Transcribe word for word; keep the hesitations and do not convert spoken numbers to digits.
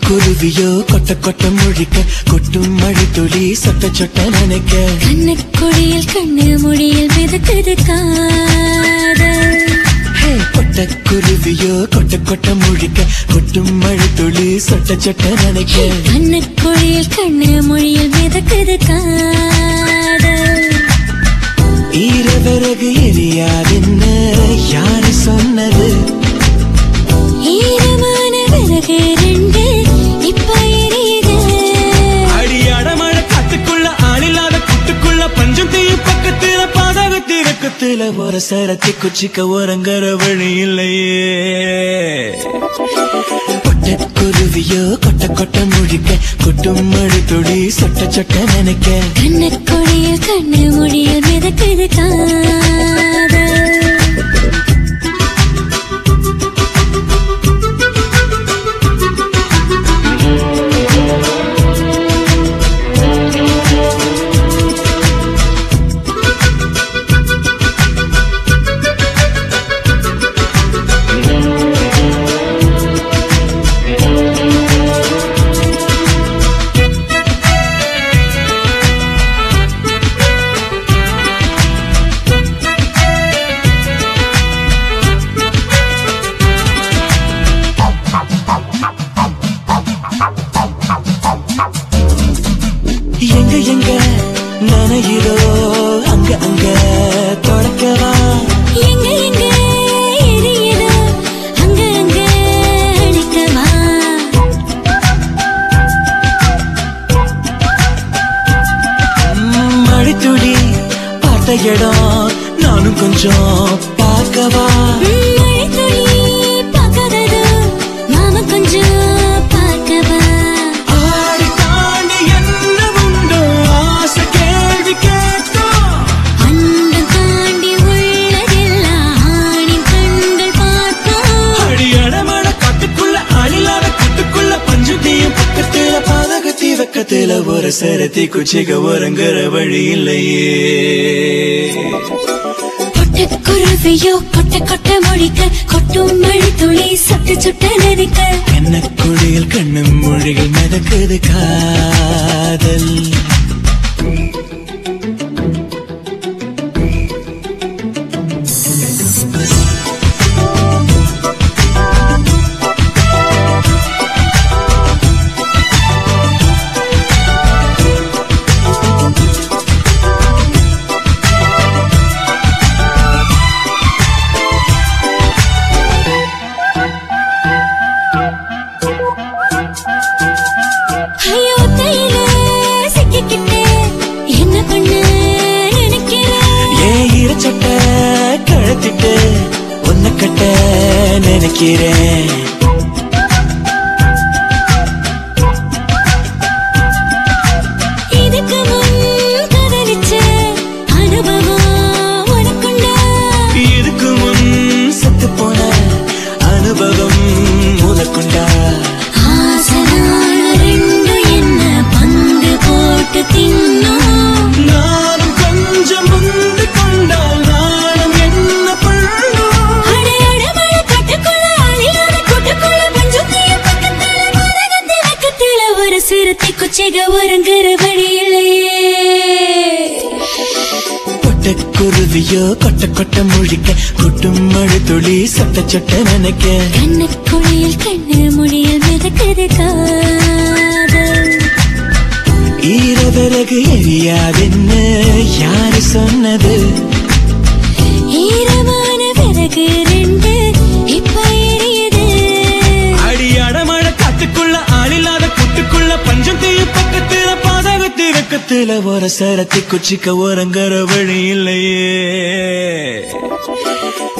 குருவியோ கொட்ட கொட்ட முழிக்க கொட்டும் மழை துளி சொட்ட சொட்ட நினைக்க கண்ணக்குழியில் கண்ணு முடியில் மிதக்குது காதல். கொட்ட குருவியோ கொட்ட கொட்ட முழிக்க கொட்டும் மழை துளி சொட்ட சொட்ட நினைக்க கண்ணக்குழியில் கண்ணு முடியில் மிதக்குது காதல். ஈரவிறகு எரியாதுன்னு யாரு சொன்னது? ஈரமான விறகு ரெண்டு இப்ப எரியுது. அடியாட மழை காத்துக்குள்ள ஆளில்லாத கூட்டுக்குள்ள பஞ்சம் தீயும் பக்கத்துல பாதாக தீரக்கத்துல ஒரு சரத்தி குச்சிக்க ஒரங்கர வழி இல்லையே. கொட்ட குருவியோ கொட்ட கொட்ட முழிக்க கொட்டும் மழை துளி சொட்ட சொட்ட நினைக்க கண்ணக்குழியில் கண்ணு முடியில் மிதக்குது காதல். எங்க எங்க நனையிலோ அங்க அங்க தொடக்கவா? எங்க எங்க எரியுதோ அங்க அங்க அடிக்கவா? மழை துளி பார்த்த இடம் நானும் கொஞ்சம் பார்க்கவா? மழை துளி பார்க்காததோ நாம கொஞ்சம் பார்க்கவா? ஆடி தாண்டி என்ன உண்டோ ஆசை கேள்வி கேட்டோம். அண்டம் தாண்டி உள்ளதெல்லாம் ஆணின் கண்கள் பார்த்தோம். அடியட மழை காட்டுக்குள்ள ஆளில்லாத கூட்டுக்குள்ள பஞ்சு தீயும் பக்கத்துல பாதக தீவக்கத்துல ஒரு சரத்தி குச்சிக ஒரங்கர வழி இல்லையே. கொட்ட குருவியோ கொட்ட கொட்ட மொழிக்க கொட்டும் மழை துளி சொட்டு சொட்ட நெருக்க கண்ணக்குழியில் கண்ணு மொழிகள் மிதக்குது காதல். ஐயோ தையில சிக்கிக்கிட்டே என்ன பண்ண நினைக்கிறேன்? ஏன் ஈரச்சட்ட கழத்திட்டு ஒன்ன கட்ட நினைக்கிறேன். இதுக்கு முன் காதலிச்ச அனுபவம் உனக்குண்டா? இதுக்கு முன் செத்து போன அனுபவம் உனக்குண்டா? ஆசனான ரெண்டு என்ன பந்து போட்டு தின்னோம். நானும் கொஞ்சம் முந்து கொண்டால் நானும் என்ன பண்ணும்? அடையாட மழை காட்டுக்குள்ள ஆளில்லாத கூட்டுக்குள்ள பஞ்சம் தீயும் பக்கத்துல பாதகத்தி வெக்கத்துல ஒரு சிறுத்தை குச்சிக ஒருங்கிற வழி இல்லையே. கொட்ட குருவியோ கொட்ட கொட்ட முழிக்க கொட்டும் மழை துளி சொட்ட சொட்ட நினைக்க கண்ணக்குழியில் கண்ணு முடியில் மிதக்குது காதல். ஈரவிறகு எரியாதுன்னு யாரு சொன்னது? ஈரமான விறகு ரெண்டு இப்ப எரியுது. அடியாட மழை காத்துக்குள்ள ஆளில்லாத கூட்டுக்குள்ள பஞ்சம் தீயும் பக்கத்துல பாதாக தீரக்கத்துல ஒரு சரத்தி குச்சிக்க ஒரங்கர வழி இல்லையே.